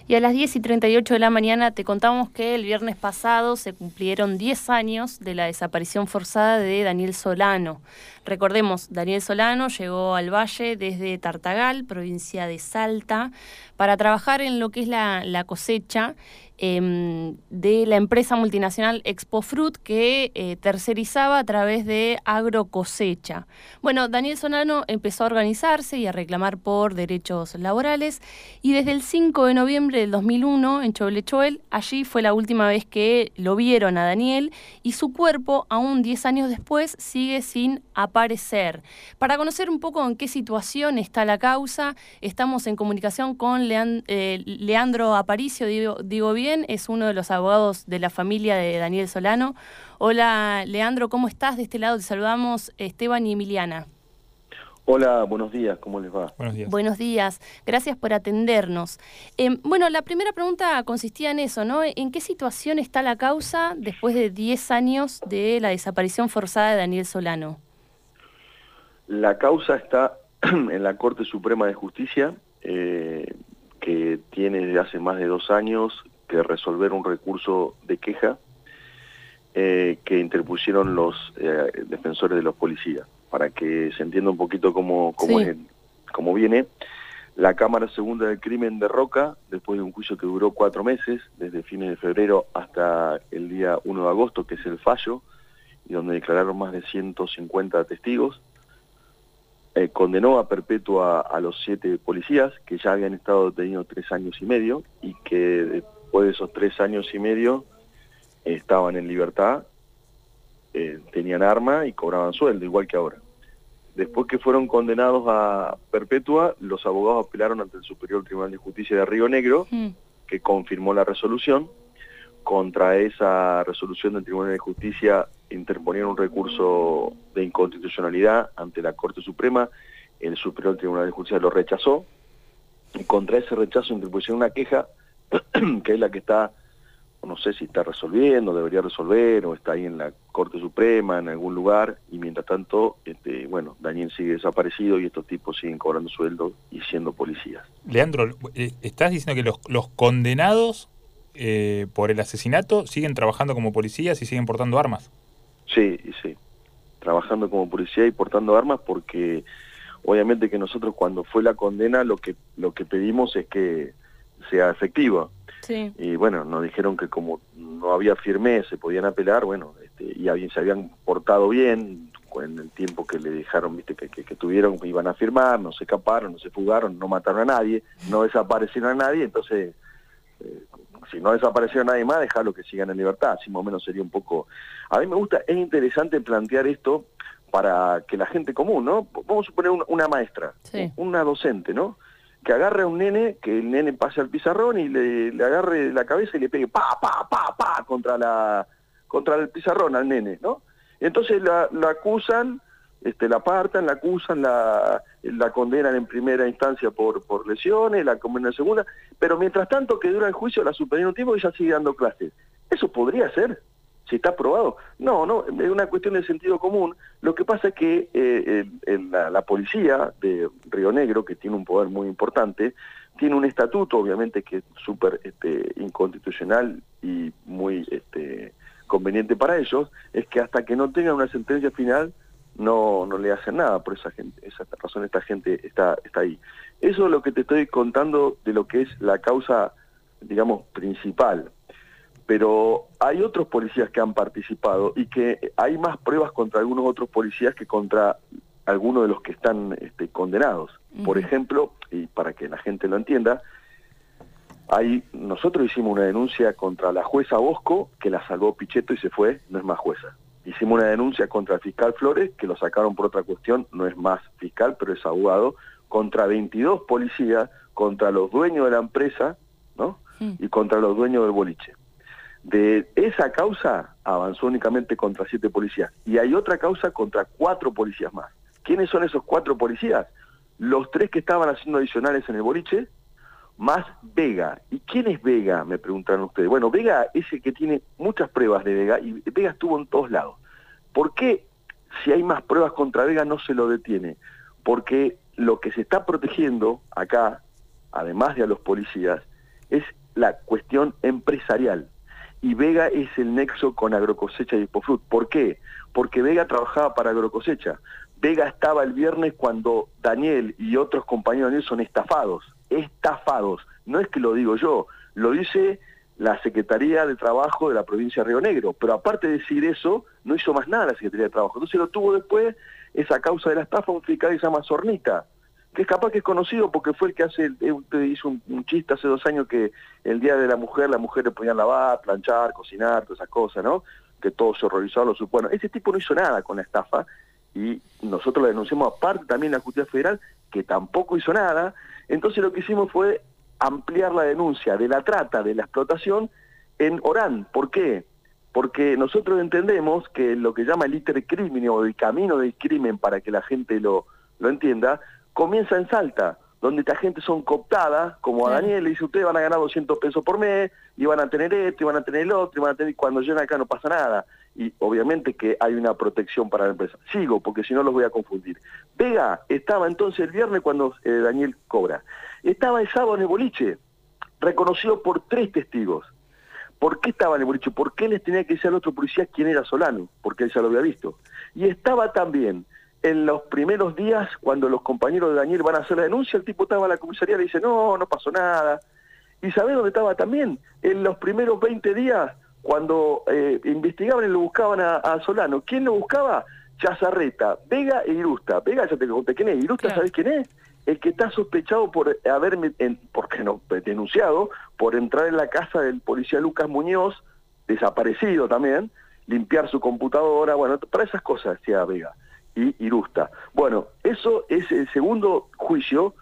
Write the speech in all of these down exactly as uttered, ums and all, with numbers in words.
Y a las diez y treinta y ocho de la mañana te contamos que el viernes pasado se cumplieron diez años de la desaparición forzada de Daniel Solano. Recordemos, Daniel Solano llegó al Valle desde Tartagal, provincia de Salta, para trabajar en lo que es la, la cosecha eh, de la empresa multinacional Expofruit, que eh, tercerizaba a través de Agrocosecha. Bueno, Daniel Solano empezó a organizarse y a reclamar por derechos laborales, y desde el cinco de noviembre del dos mil uno, en Cholechuel, allí fue la última vez que lo vieron a Daniel, y su cuerpo, aún diez años después, sigue sin aparecer. Para conocer un poco en qué situación está la causa, estamos en comunicación con Leand- eh, Leandro Aparicio, digo, digo bien, es uno de los abogados de la familia de Daniel Solano. Hola, Leandro, ¿cómo estás? De este lado te saludamos Esteban y Emiliana. Hola, buenos días, ¿cómo les va? Buenos días. Buenos días, gracias por atendernos. Eh, bueno, la primera pregunta consistía en eso, ¿no? ¿En qué situación está la causa después de diez años de la desaparición forzada de Daniel Solano? La causa está en la Corte Suprema de Justicia, eh, que tiene desde hace más de dos años que resolver un recurso de queja eh, que interpusieron los eh, defensores de los policías. Para que se entienda un poquito cómo, cómo, Sí. es el, cómo viene, la Cámara Segunda del Crimen de Roca, después de un juicio que duró cuatro meses, desde fines de febrero hasta el día uno de agosto, que es el fallo, y donde declararon más de ciento cincuenta testigos, eh, condenó a perpetua a los siete policías que ya habían estado detenidos tres años y medio, y que después de esos tres años y medio eh, estaban en libertad, eh, tenían arma y cobraban sueldo, igual que ahora. Después que fueron condenados a perpetua, los abogados apelaron ante el Superior Tribunal de Justicia de Río Negro, mm. que confirmó la resolución. Contra esa resolución del Tribunal de Justicia interponieron un recurso de inconstitucionalidad ante la Corte Suprema. El Superior Tribunal de Justicia lo rechazó, y contra ese rechazo interpusieron una queja, que es la que está, no sé si está resolviendo, debería resolver, o está ahí en la Corte Suprema, en algún lugar, y mientras tanto, este, bueno, Daniel sigue desaparecido y estos tipos siguen cobrando sueldo y siendo policías. Leandro, eh, ¿estás diciendo que los, los condenados eh, por el asesinato siguen trabajando como policías y siguen portando armas? Sí, sí, trabajando como policía y portando armas, porque obviamente que nosotros cuando fue la condena lo que, lo que pedimos es que sea efectiva. Sí. Y bueno, nos dijeron que como no había firmeza, se podían apelar, bueno, este, y habían, se habían portado bien en el tiempo que le dejaron, viste, que, que, que tuvieron, iban a firmar, no se escaparon, no se fugaron, no mataron a nadie, no desaparecieron a nadie, entonces, eh, si no desapareció a nadie más, dejarlo que sigan en libertad, así más o menos sería un poco... A mí me gusta, es interesante plantear esto para que la gente común, ¿no? Vamos a suponer una, una maestra, Sí. una docente, ¿no?, que agarre a un nene, que el nene pase al pizarrón y le, le agarre la cabeza y le pegue pa, pa, pa, pa contra la contra el pizarrón al nene, ¿no? Y entonces la, la acusan, este, la apartan, la acusan, la, la condenan en primera instancia por, por lesiones, la condenan en segunda, pero mientras tanto que dura el juicio la suspenden un tiempo y ella sigue dando clases. ¿Eso podría ser? ¿Si está aprobado? No, no, es una cuestión de sentido común. Lo que pasa es que eh, el, el, la, la policía de Río Negro, que tiene un poder muy importante, tiene un estatuto, obviamente, que es súper este, inconstitucional y muy este, conveniente para ellos, es que hasta que no tengan una sentencia final, no, no le hacen nada. Por esa, gente, esa razón esta gente está, está ahí. Eso es lo que te estoy contando de lo que es la causa, digamos, principal. Pero hay otros policías que han participado y que hay más pruebas contra algunos otros policías que contra algunos de los que están este, condenados. Uh-huh. Por ejemplo, y para que la gente lo entienda, hay, nosotros hicimos una denuncia contra la jueza Bosco, que la salvó Pichetto y se fue, no es más jueza. Hicimos una denuncia contra el fiscal Flores, que lo sacaron por otra cuestión, no es más fiscal, pero es abogado, contra veintidós policías, contra los dueños de la empresa, ¿no? Uh-huh. Y contra los dueños del boliche. De esa causa avanzó únicamente contra siete policías. Y hay otra causa contra cuatro policías más. ¿Quiénes son esos cuatro policías? Los tres que estaban haciendo adicionales en el boliche, más Vega. ¿Y quién es Vega? Me preguntaron ustedes. Bueno, Vega es el que tiene muchas pruebas de Vega, y Vega estuvo en todos lados. ¿Por qué, si hay más pruebas contra Vega, no se lo detiene? Porque lo que se está protegiendo acá, además de a los policías, es la cuestión empresarial. Y Vega es el nexo con Agrocosecha y Expofrut. ¿Por qué? Porque Vega trabajaba para Agrocosecha. Vega estaba el viernes cuando Daniel y otros compañeros de Daniel son estafados. Estafados. No es que lo digo yo, lo dice la Secretaría de Trabajo de la provincia de Río Negro. Pero aparte de decir eso, no hizo más nada la Secretaría de Trabajo. Entonces lo tuvo después esa causa de la estafa un fiscal que se llama Zornita, que es capaz que es conocido porque fue el que hace, hizo un, un chiste hace dos años que el Día de la Mujer, las mujeres le podían lavar, planchar, cocinar, todas esas cosas, ¿no? Que todos se horrorizaron, lo supo. Bueno, ese tipo no hizo nada con la estafa y nosotros la denunciamos aparte también la Justicia Federal, que tampoco hizo nada. Entonces lo que hicimos fue ampliar la denuncia de la trata, de la explotación en Orán. ¿Por qué? Porque nosotros entendemos que lo que llama el itercrimen o el camino del crimen, para que la gente lo, lo entienda, comienza en Salta, donde esta gente son cooptadas, como a Daniel le dice, ustedes van a ganar doscientos pesos por mes, y van a tener esto, y van a tener el otro, y van a tener, y cuando llegan acá no pasa nada. Y obviamente que hay una protección para la empresa. Sigo, porque si no los voy a confundir. Vega estaba entonces el viernes cuando eh, Daniel cobra. Estaba el sábado en el boliche, reconocido por tres testigos. ¿Por qué estaba en el boliche? ¿Por qué les tenía que decir al otro policía quién era Solano? Porque él ya lo había visto. Y estaba también en los primeros días, cuando los compañeros de Daniel van a hacer la denuncia, el tipo estaba en la comisaría y le dice, no, no pasó nada. ¿Y sabés dónde estaba también? En los primeros veinte días, cuando eh, investigaban y lo buscaban a, a Solano. ¿Quién lo buscaba? Chazarreta, Vega e Irusta. Vega, ya te conté quién es. Irusta, claro. ¿Sabés quién es? El que está sospechado por haberme, en, ¿por qué no? Denunciado por entrar en la casa del policía Lucas Muñoz, desaparecido también, limpiar su computadora, bueno, para esas cosas decía Vega y Irusta. Bueno, eso es el segundo juicio.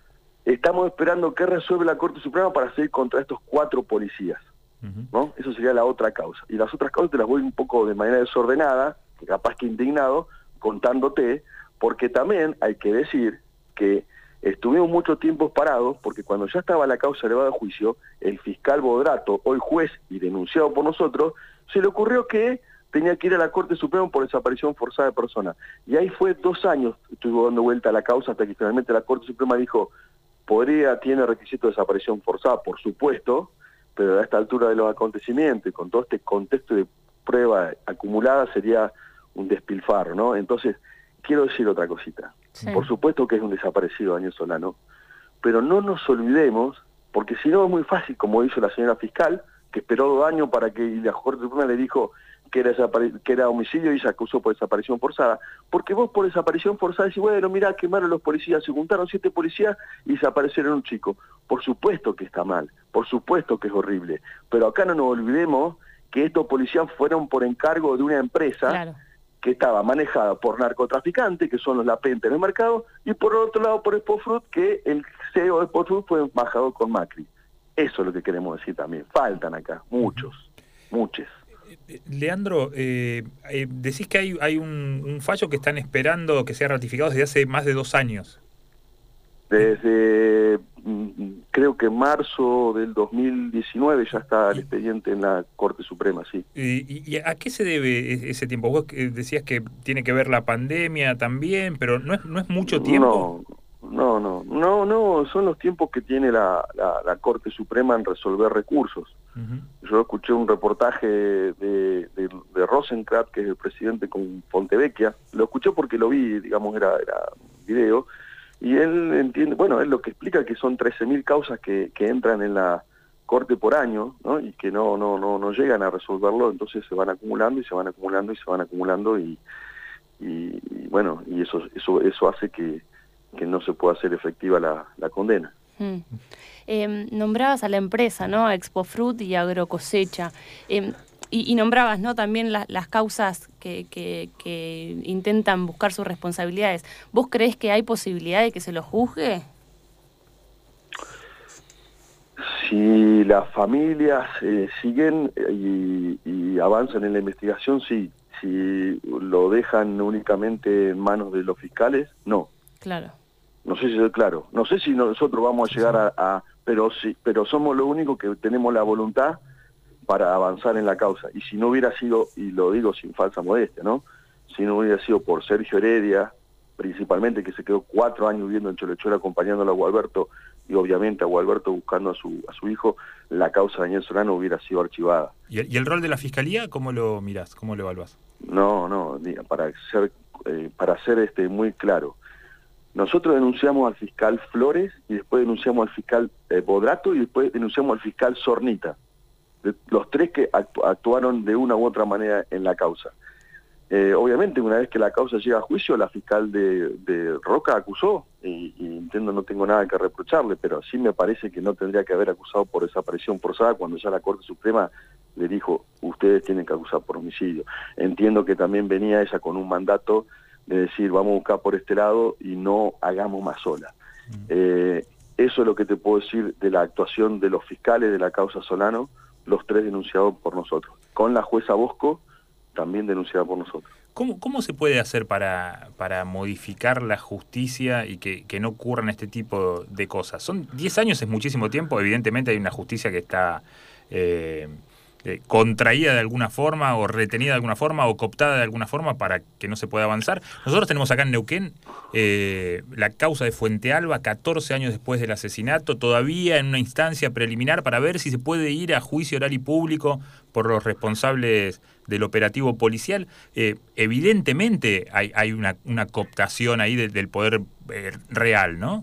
Estamos esperando que resuelva la Corte Suprema para seguir contra estos cuatro policías, ¿no? Eso sería la otra causa. Y las otras causas te las voy un poco de manera desordenada, que capaz que indignado, contándote, porque también hay que decir que estuvimos mucho tiempo parados, porque cuando ya estaba la causa elevada a juicio, el fiscal Bodrato, hoy juez y denunciado por nosotros, se le ocurrió que tenía que ir a la Corte Suprema por desaparición forzada de personas. Y ahí fue dos años, estuvo dando vuelta a la causa hasta que finalmente la Corte Suprema dijo, podría, tiene requisito de desaparición forzada, por supuesto, pero a esta altura de los acontecimientos y con todo este contexto de prueba acumulada sería un despilfarro, ¿no? Entonces, quiero decir otra cosita. Sí. Por supuesto que es un desaparecido Daniel Solano, pero no nos olvidemos, porque si no es muy fácil, como hizo la señora fiscal, que esperó dos años para que la Corte Suprema le dijo que era, que era homicidio y se acusó por desaparición forzada, porque vos por desaparición forzada decís, bueno, mirá, quemaron los policías, se juntaron siete policías y desaparecieron un chico. Por supuesto que está mal, por supuesto que es horrible, pero acá no nos olvidemos que estos policías fueron por encargo de una empresa, claro, que estaba manejada por narcotraficantes, que son los lapentes en el mercado, y por otro lado por Expofrut, que el C E O de Expofrut fue embajador con Macri. Eso es lo que queremos decir también. Faltan acá, muchos, muchos. Leandro, eh, eh, decís que hay, hay un, un fallo que están esperando que sea ratificado desde hace más de dos años. Desde, creo que marzo del dos mil diecinueve ya está el expediente en la Corte Suprema, sí. ¿Y, y a qué se debe ese tiempo? Vos decías que tiene que ver la pandemia también, pero ¿no es, no es mucho tiempo? No, no, no, no, no, son los tiempos que tiene la, la, la Corte Suprema en resolver recursos. Uh-huh. Yo escuché un reportaje de, de, de Rosenkrantz, que es el presidente con Fontevecchia, lo escuché porque lo vi, digamos, era, era video, y él entiende, bueno, él lo que explica que son trece mil causas que, que entran en la Corte por año, ¿no? Y que no, no, no, no llegan a resolverlo, entonces se van acumulando y se van acumulando y se van acumulando y, y, y bueno, y eso, eso, eso hace que, que no se pueda hacer efectiva la, la condena. Hmm. Eh, nombrabas a la empresa, ¿no? A Expofrut y Agrocosecha. Eh, y, y nombrabas, ¿no? También la, las causas que, que, que intentan buscar sus responsabilidades. ¿Vos creés que hay posibilidad de que se los juzgue? Si las familias eh, siguen y, y avanzan en la investigación, sí. Si lo dejan únicamente en manos de los fiscales, no. Claro. No sé si es claro. No sé si nosotros vamos a llegar a, a pero sí, pero somos los únicos que tenemos la voluntad para avanzar en la causa. Y si no hubiera sido, y lo digo sin falsa modestia, ¿no? Si no hubiera sido por Sergio Heredia, principalmente, que se quedó cuatro años viviendo en Cholechora acompañándolo a Gualberto y obviamente a Gualberto buscando a su, a su hijo, la causa de Daniel Solano hubiera sido archivada. ¿Y el, y el rol de la Fiscalía, cómo lo mirás, cómo lo evaluás? No, no, para ser, eh, para ser este, muy claro, nosotros denunciamos al fiscal Flores y después denunciamos al fiscal eh, Bodrato y después denunciamos al fiscal Zornita, de, los tres que actu actuaron de una u otra manera en la causa. Eh, obviamente, una vez que la causa llega a juicio, la fiscal de, de Roca acusó, y, y entiendo, no tengo nada que reprocharle, pero sí me parece que no tendría que haber acusado por desaparición forzada cuando ya la Corte Suprema le dijo, ustedes tienen que acusar por homicidio. Entiendo que también venía ella con un mandato de decir, vamos a buscar por este lado y no hagamos más sola. Mm. Eh, eso es lo que te puedo decir de la actuación de los fiscales de la causa Solano, los tres denunciados por nosotros, con la jueza Bosco, también denunciada por nosotros. ¿Cómo, cómo se puede hacer para, para modificar la justicia y que, que no ocurran este tipo de cosas? Son diez años, es muchísimo tiempo, evidentemente hay una justicia que está eh, eh, contraída de alguna forma o retenida de alguna forma o cooptada de alguna forma para que no se pueda avanzar. Nosotros tenemos acá en Neuquén eh, la causa de Fuente Alba, catorce años después del asesinato, todavía en una instancia preliminar para ver si se puede ir a juicio oral y público por los responsables del operativo policial. Eh, evidentemente hay, hay una, una cooptación ahí de, del poder eh, real, ¿no?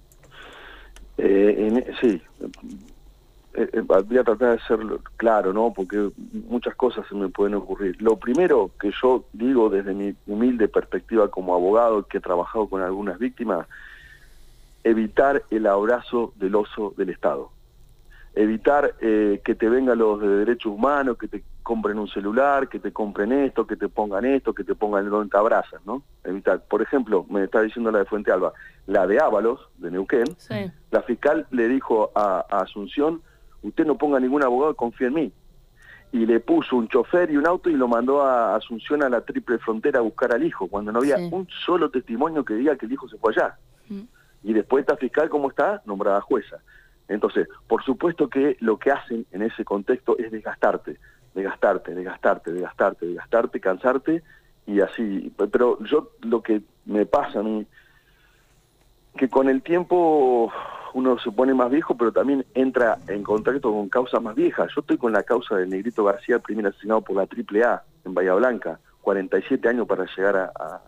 Eh, en, sí, eh, eh, voy a tratar de ser claro, ¿no? Porque muchas cosas se me pueden ocurrir. Lo primero que yo digo desde mi humilde perspectiva como abogado que he trabajado con algunas víctimas, evitar el abrazo del oso del Estado. Evitar eh, que te vengan los de derechos humanos, que te compren un celular, que te compren esto, que te pongan esto, que te pongan donde te abrazan, ¿no? Evitar. Por ejemplo, me está diciendo la de Fuente Alba, la de Ábalos, de Neuquén, sí. La fiscal le dijo a, a Asunción, usted no ponga ningún abogado, confía en mí. Y le puso un chofer y un auto y lo mandó a Asunción a la triple frontera a buscar al hijo, cuando no había sí. un solo testimonio que diga que el hijo se fue allá. Mm. Y después esta fiscal, ¿cómo está? Nombrada jueza. Entonces, por supuesto que lo que hacen en ese contexto es desgastarte, desgastarte, desgastarte, desgastarte, desgastarte, cansarte y así. Pero yo lo que me pasa a mí, que con el tiempo uno se pone más viejo, pero también entra en contacto con causas más viejas. Yo estoy con la causa del Negrito García, el primer asesinado por la triple A en Bahía Blanca, cuarenta y siete años para llegar a... a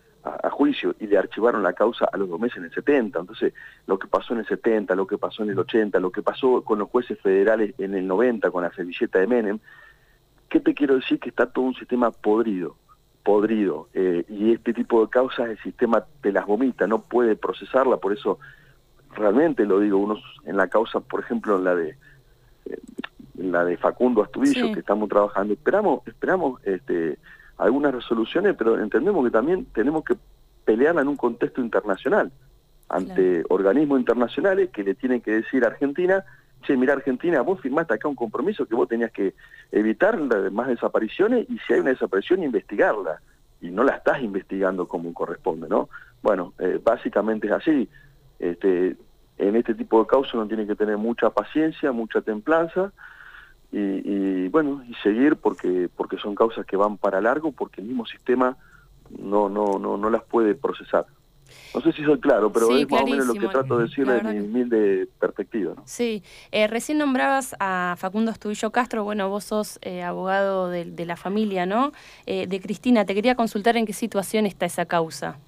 a juicio, y le archivaron la causa a los dos meses en el setenta. Entonces, lo que pasó en el setenta, lo que pasó en el ochenta, lo que pasó con los jueces federales en el noventa, con la servilleta de Menem, ¿qué te quiero decir? Que está todo un sistema podrido, podrido, eh, y este tipo de causas el sistema te las vomita, no puede procesarla, por eso realmente lo digo, unos en la causa, por ejemplo, en la de eh, en la de Facundo Astudillo, sí. que estamos trabajando, esperamos, esperamos este algunas resoluciones, pero entendemos que también tenemos que pelearla en un contexto internacional, ante claro. organismos internacionales que le tienen que decir a Argentina, che, mira Argentina, vos firmaste acá un compromiso que vos tenías que evitar más desapariciones y si hay una desaparición, investigarla, y no la estás investigando como corresponde, ¿no? Bueno, eh, básicamente es así. Este, en este tipo de causas uno tiene que tener mucha paciencia, mucha templanza, Y, y bueno, y seguir porque porque son causas que van para largo, porque el mismo sistema no no no no las puede procesar. No sé si soy claro, pero sí, es más o menos lo que trato de decir desde mi humilde perspectiva, ¿no? Sí, eh, recién nombrabas a Facundo Astudillo Castro, bueno, vos sos eh, abogado de, de la familia, ¿no? Eh, de Cristina, te quería consultar en qué situación está esa causa.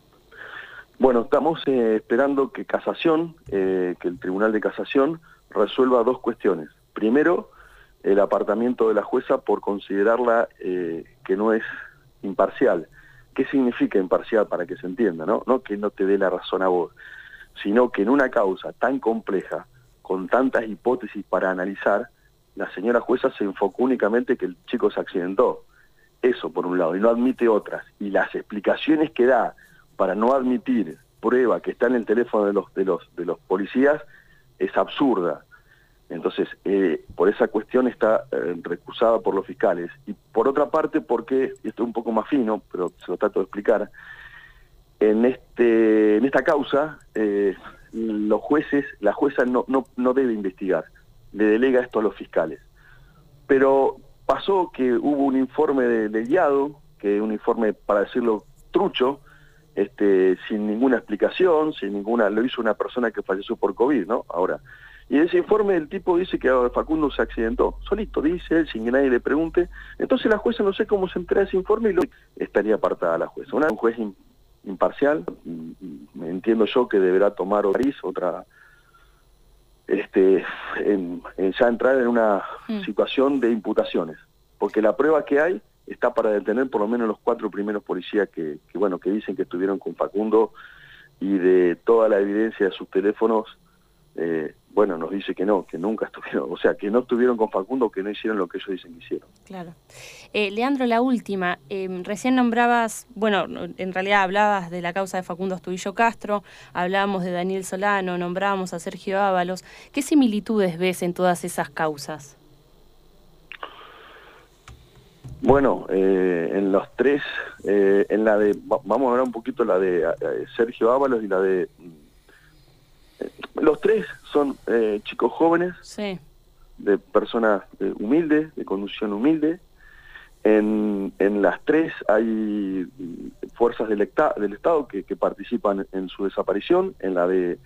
Bueno, estamos eh, esperando que Casación, eh, que el Tribunal de Casación resuelva dos cuestiones. Primero, el apartamiento de la jueza por considerarla eh, que no es imparcial. ¿Qué significa imparcial para que se entienda? ¿no? No que no te dé la razón a vos, sino que en una causa tan compleja, con tantas hipótesis para analizar, la señora jueza se enfocó únicamente que el chico se accidentó. Eso por un lado, y no admite otras. Y las explicaciones que da para no admitir prueba que está en el teléfono de los, de los, de los policías es absurda. Entonces, eh, por esa cuestión está eh, recusada por los fiscales. Y por otra parte, porque, y esto es un poco más fino, pero se lo trato de explicar, en este en esta causa, eh, los jueces, la jueza no, no, no debe investigar, le delega esto a los fiscales. Pero pasó que hubo un informe de, de guiado, que es un informe, para decirlo trucho, este, sin ninguna explicación, sin ninguna, lo hizo una persona que falleció por COVID, ¿no? Ahora, y en ese informe el tipo dice que Facundo se accidentó, solito, dice él, sin que nadie le pregunte. Entonces la jueza no sé cómo se entera ese informe y lo estaría apartada la jueza. Una, un juez in, imparcial, me entiendo yo que deberá tomar otra, este, en, en ya entrar en una mm. situación de imputaciones, porque la prueba que hay está para detener por lo menos los cuatro primeros policías que, que bueno, que dicen que estuvieron con Facundo, y de toda la evidencia de sus teléfonos, eh, bueno, nos dice que no, que nunca estuvieron, o sea, que no estuvieron con Facundo, que no hicieron lo que ellos dicen que hicieron. Claro. Eh, Leandro, la última, eh, recién nombrabas, bueno, en realidad hablabas de la causa de Facundo Astudillo Castro, hablábamos de Daniel Solano, nombrábamos a Sergio Ábalos. ¿Qué similitudes ves en todas esas causas? Bueno, eh, en los tres, eh, en la de, vamos a hablar un poquito la de eh, Sergio Ábalos y la de... Eh, los tres son eh, chicos jóvenes, sí. de personas eh, humildes, de conducción humilde. En, en las tres hay fuerzas del, del Estado que, que participan en su desaparición. En la de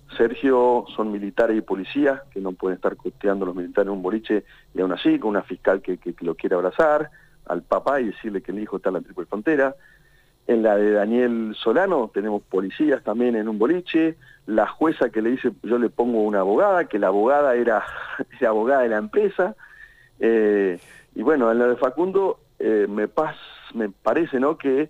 Sergio son militares y policías que no pueden estar costeando los militares en un boliche, y aún así con una fiscal que, que, que lo quiere abrazar al papá y decirle que el hijo está en la triple frontera. En la de Daniel Solano tenemos policías también en un boliche, la jueza que le dice yo le pongo una abogada, que la abogada era, era abogada de la empresa, eh, y bueno, en la de Facundo eh, me, pas, me parece, ¿no?, que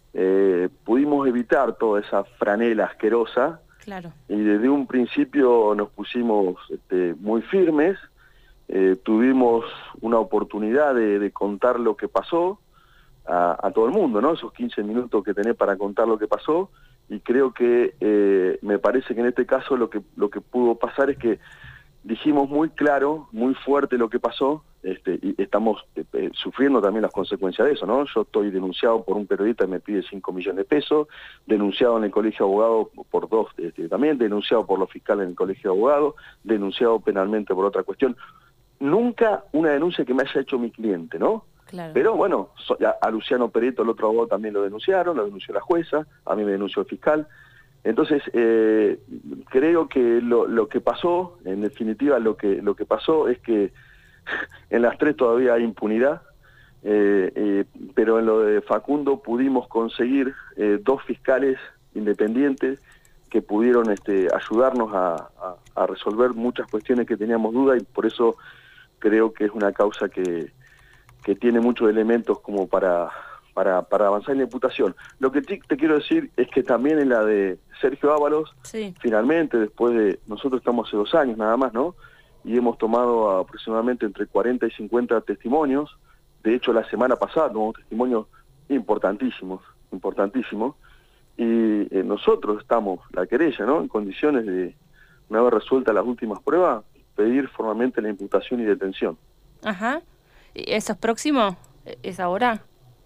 eh, pudimos evitar toda esa franela asquerosa. Claro. Y desde un principio nos pusimos este, muy firmes, eh, tuvimos una oportunidad de, de contar lo que pasó a, a todo el mundo, ¿no? Esos quince minutos que tenés para contar lo que pasó, y creo que eh, me parece que en este caso lo que, lo que pudo pasar es que dijimos muy claro, muy fuerte lo que pasó, este, y estamos eh, eh, sufriendo también las consecuencias de eso, ¿no? Yo estoy denunciado por un periodista que me pide cinco millones de pesos, denunciado en el Colegio de Abogados por dos, este, también denunciado por los fiscales en el Colegio de Abogados, denunciado penalmente por otra cuestión. Nunca una denuncia que me haya hecho mi cliente, ¿no? Claro. Pero bueno, a Luciano Pereto, el otro abogado, también lo denunciaron, lo denunció la jueza, a mí me denunció el fiscal. Entonces, eh, creo que lo, lo que pasó, en definitiva, lo que, lo que pasó es que en las tres todavía hay impunidad, eh, eh, pero en lo de Facundo pudimos conseguir eh, dos fiscales independientes que pudieron este, ayudarnos a, a, a resolver muchas cuestiones que teníamos duda, y por eso creo que es una causa que, que tiene muchos elementos como para... Para, para avanzar en la imputación. Lo que te, te quiero decir es que también en la de Sergio Ábalos, sí. finalmente, después de... Nosotros estamos hace dos años nada más, ¿no? Y hemos tomado aproximadamente entre cuarenta y cincuenta testimonios. De hecho, la semana pasada tomamos testimonios importantísimos, importantísimos. Y eh, nosotros estamos, la querella, ¿no?, en condiciones de, una vez resueltas las últimas pruebas, pedir formalmente la imputación y detención. Ajá. ¿Eso es próximo? ¿Es ahora?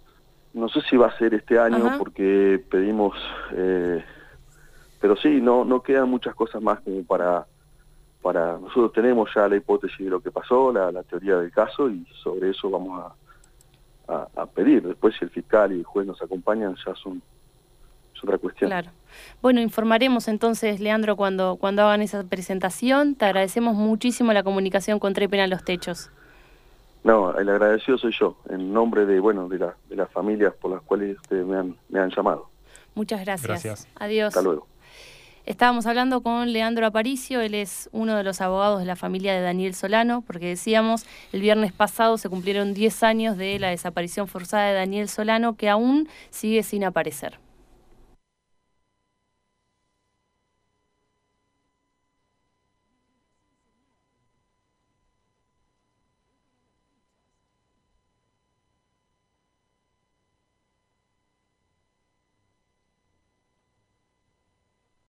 No sé si va a ser este año. Ajá. Porque pedimos, eh, pero sí, no no quedan muchas cosas más como para, para nosotros tenemos ya la hipótesis de lo que pasó, la, la teoría del caso, y sobre eso vamos a, a, a pedir. Después si el fiscal y el juez nos acompañan ya son, es otra cuestión. Claro. Bueno, informaremos entonces, Leandro, cuando, cuando hagan esa presentación. Te agradecemos muchísimo la comunicación con Trepena Los Techos. No, el agradecido soy yo, en nombre de bueno de, la, de las familias por las cuales ustedes me han, me han llamado. Muchas gracias. Gracias. Adiós. Hasta luego. Estábamos hablando con Leandro Aparicio, él es uno de los abogados de la familia de Daniel Solano, porque decíamos, el viernes pasado se cumplieron diez años de la desaparición forzada de Daniel Solano, que aún sigue sin aparecer.